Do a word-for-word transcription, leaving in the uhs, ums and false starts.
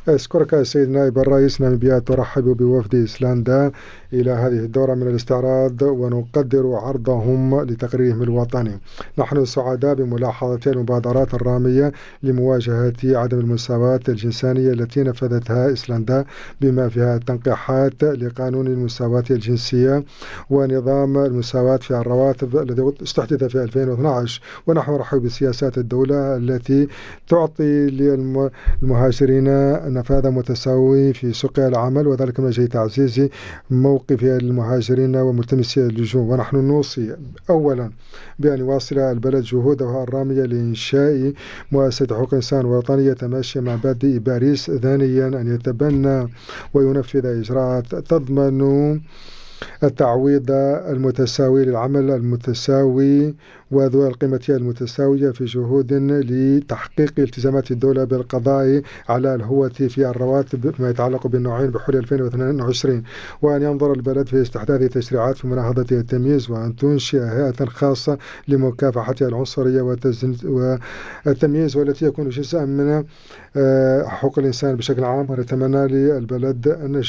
أشكرك سيد نائب الرئيس. ناميبيا ترحب بوفد إيسلندا إلى هذه الدورة من الاستعراض ونقدر عرضهم لتقريرهم الوطني. نحن سعداء بملاحظة المبادرات الرامية لمواجهة عدم المساواة الجنسانية التي نفذتها إيسلندا، بما فيها التنقيحات لقانون المساواة الجنسية ونظام المساواة في الرواتب الذي استحدث في ألفين واثني عشر. ونحن نرحب بسياسات الدولة التي تعطي للمهاجرين نفاذ متساوي في سوق العمل، وذلك من أجل تعزيز موقف المهاجرين وملتمسي اللجوء. ونحن نوصي أولا بأن يواصل البلد جهوده الرامية لإنشاء مؤسسة حقوق الإنسان وطنية تماشيا مع مبادئ باريس. ثانيا أن يتبنى وينفذ إجراءات تضمن التعويض المتساوي للعمل المتساوي وذو القيمة المتساوية في جهود لتحقيق التزامات الدولة بالقضاء على الهوة في الرواتب فيما يتعلق بالنوعين بحلول ألفين واثنين وعشرين. وأن ينظر البلد في استحداث تشريعات في مناهضة التمييز، وأن تنشئ هيئة خاصة لمكافحة العنصرية والتمييز، والتي يكون جزءا من حقوق الإنسان بشكل عام. ونتمنى للبلد النجاح.